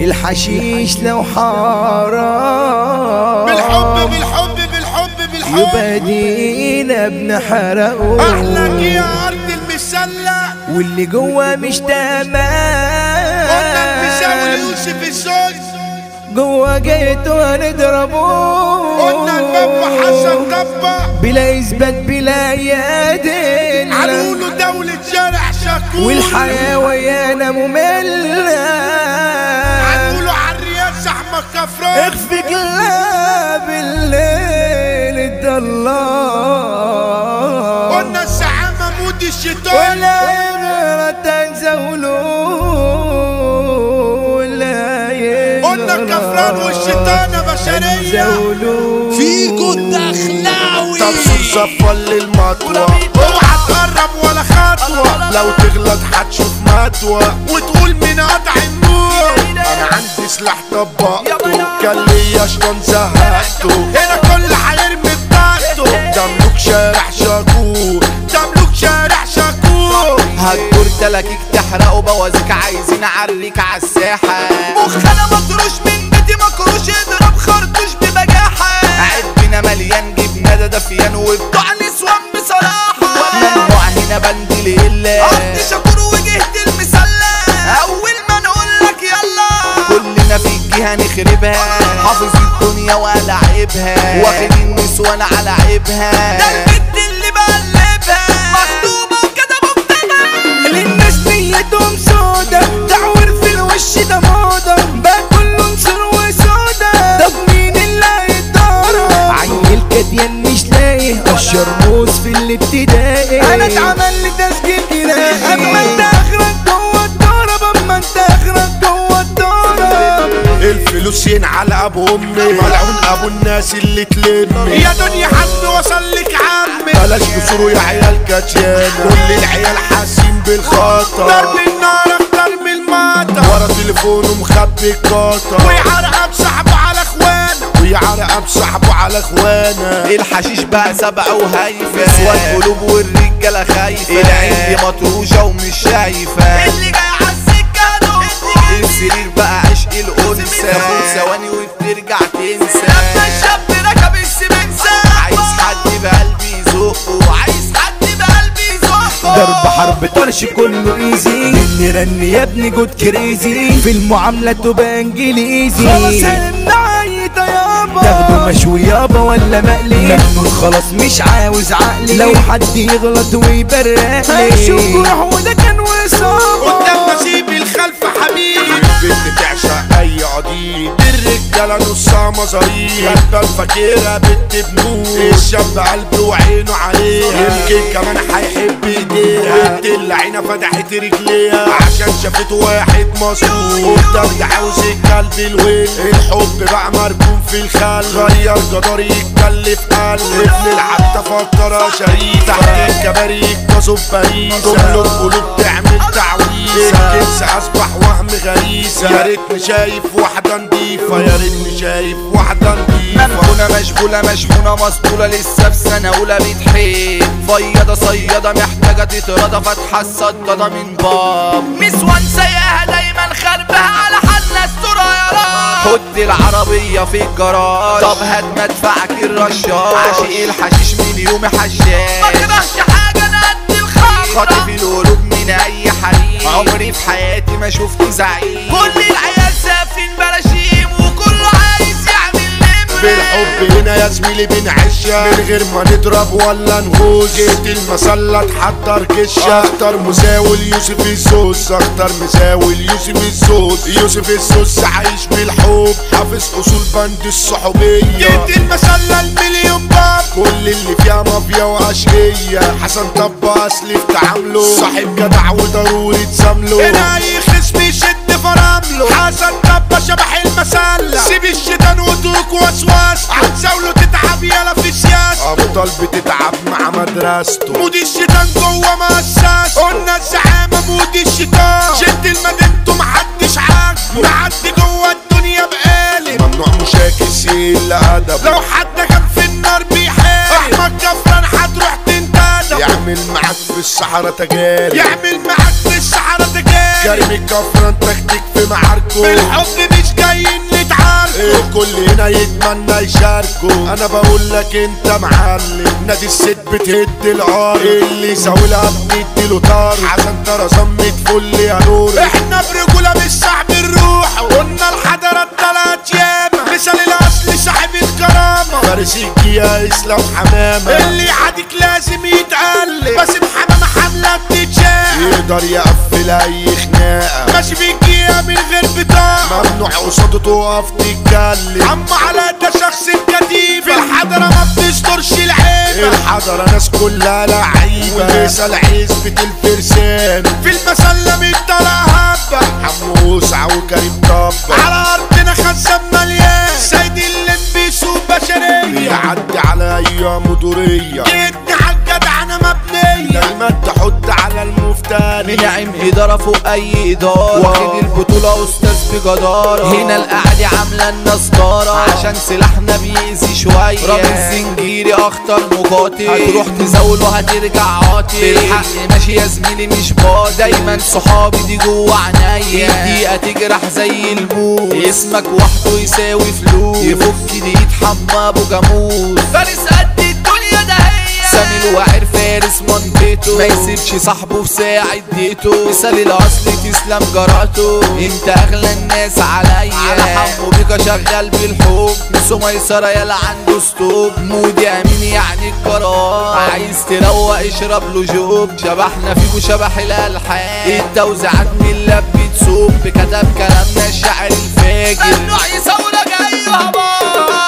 الحشيش لو حرام بالحب بالحب بالحب بالحب يبقى دينا بنحرقه. اهلك يا ارض المسلة واللي جوا مش تمام قلنا المساوي يوسف الزوج جوا جيتوا هنضربوه. قلنا البابا حسن طبع بلا اثبات بلا يدين عنقوله دولة شارع شكور والحياة ويانا مملة عنقوله عالرياض زحمة كفران اخفي كلاب الليل الضلال. قلنا الزعامة مود الشيطان ولا عبرة تنزولوا ولا قلنا الكفران والشيطانة بشرية فيكو الدخلاوي طب صفر للمطوة اوعى تقرب ولا خطوة لو تغلط هتشوف مطوة وتقول من قطع النور انا عندي سلاح طبقته كان ليا شطان زهقته هنا كل هيرمي بطاقته تملك شارع شاكور تملك شارع شاكور هتدور تلاكيك تحرقوا بوازيك عايزين اعريك عالساحة مخنا مطروش من بيتي مكروش اضرب خرطوش ببجاحة عدنا مليان جبنة ده دفيان وبتوع نسوان بصراحة ممنوع هنا بندل إلا أرض شاكور وجهة المسلة أول ما نقولك يلا كلنا في الجهة نخربها حافظ الدنيا وألعبها واخد النسوان على عيبها ده البت اللي بقلبها مخدومة وكده مبتغى للناس نيتهم سودا تعور في الوش ده موضة بقى كله نصر وسودا. طب مين اللي هيتضرب عيل كديان مش لاقي الشرموس في الابتدائي انا اتعمل لي تسجيل جنائي اما انت اخرك جوه الضرب اما انت اخرك جوه الضرب. الفلوس ينعلى ابو امي ملعون ابو الناس اللي تلمي يا دنيا حد وصل لك عمي بلاش كسور يا عيال كاتيان كل العيال حاسين بالخطر ضرب النار اكتر من المطر ورا تليفونه مخبي القطر ويعرقب صاحبه على اخوانه ويعرقب صاحبه على اخوانه الحشيش بقى سبقة وهايفة نسوان قلوب والرجالة خايفة العين دي مطروشة ومش شايفة اللي جاي عالسكة السرير بقى عشق الأنثى تاخد ثواني وبترجع تنسى لما الشاب ركب السمنسة عايز حد بقلبي يزقه عايز حد بقلبي يزقه ضرب حرب طرش كله ايزي نرن يا ابني جود كريزي في المعاملة تبقى انجليزي خلاص هنعيط يابا تاخده مشوي يابا ولا مقلي مجنون خلاص مش عاوز عقلي لو حد يغلط ويبرقلي هشوف روح وده كان وصابه قدام نسيب الخلف حبيب البنت تعشق اي عديد الرجاله نصها مظاريف غدا الفكيره بنت بنور الشاب قلبه وعينه عليها يمكن كمان هيحب ايديها بنت اللي عينها فتحت رجليها عشان شافت واحد مصروف قدام ده عاوز الكلب الويل الحب بقى مركون في الخل غير جدار يتكلف قلب ابن العبد فكرها شريف تحت الكباري يكتسب باريس تملك قلوب تعمل تعويذه الجنس اصبح وهم غريزه يا ريتني شايف واحده نضيفه يا ريتني شايف واحده نضيفه مركونة مشغولة مشحونة مسطولة لسه في سنة أولى بتحب فيضة صيادة محتاجة تترضى فاتحة الصدادة من باب نسوان سايقها دايما خربها على حالنا استرا يا رب حط العربية في الجراج طب هات مدفعك الرشاش عاشق الحشيش من يوم حشاش ما تكرهش حاجة أنا قد الخمرة خاطف القلوب من أي حريم عمري في حياتي ما شفت زعيم كل العيال سافين براشيم وكله عايز يعمل نمرة بالحب هنا يا زميلي بنعشها من غير ما نضرب ولا نغوش جيت المسلة تحضر كشة اختار مساوي يوسف الزوز اختار مساوي يوسف الزوز يوسف الزوز عايش بالحب حافظ اصول بند الصحوبية جيت المسلة المليون باب كل اللي فيها مافيا واشقية حسن طب اصلي في تعامله صاحب جدع وضروري تسامله هنا اي خصم يشد فرامله حسن طب شبح المسلة سيب الشيطان وترك وسواس عتزاوله تتعب يلا في سياسة افضل بتتعب مع مدرسته مود الشيطان جوه مؤسسته قلنا الزعامة مود الشيطان شد المدينته محدش عاجبه معدي جوه الدنيا بقالب ممنوع مشاكس الا ادب لو حد كان في النار بيحارب احمد كفران هتروح تنتدب يعمل معاك في الصحراء تجارب يعمل معاك في الصحراء تجارب كريم الكفر انت تكفي معاركو بالحب مش جايين نتعاركوا. الكل هنا يتمنى يشاركوا. انا بقول لك انت معلم نادي الست بتهد العار اللي يساولها بتديله طار عشان طرزان متفل يا نور. احنا برجولة مش صاحب الروح قلنا الحضارات 3 ايام مثال الاصل صاحب الكرامة فارس الجيا اسلام حمامة اللي يعاديك لازم يتقلب بس بحمامة حملة بتتشاف يقدر يقفل اي خناقة ماشي في الجيا من غير بطاقة ممنوع قصاده تقف تتكلم. عم على ده شخص كتيب في الحضرة ما بتسترش العيبة الحضرة ناس كلها لعيبة ومثال عزبة الفرسان في المسلة متطلع هبة حمو وسعة وكريم طبة على ارضنا خزان مليان سيد اللي بيسوق بشرية يعدي على ايام دورية جيتني عالجدع انا مبنية دايما تحط على المفتري نعم إدارة فوق أي إدارة واخد البطولة أستاذ بجدارة هنا القعدة عاملة النصارى عشان سلاحنا بيأذي شوية راجل زنجيري أخطر مقاتل هتروح تزاوله هترجع عاطل بالحق ماشي يا زميلي مش باطل دايما صحابي دي جوه عينيا دقيقة تجرح زي الموت اسمك وحده يساوي فلوس يفك دي يتحمى أبو جاموس فارس قد الدنيا ده هي سامي الواعر فارس منطقته ما يسيبش صاحبه في ساعة اديته مثال الاصل تسلم جراته انت اغلى الناس عليا على حمو بيكا شغال بالحب نسو ميسرة يلا عنده ستوب مودي امين يعني القرار عايز تروق اشرب له جوب شبحنا فيكو شبح الالحان التوزيعات من اللب بتسوب كتب كلامنا الشاعر الفاجر ممنوع يصورك ايها بار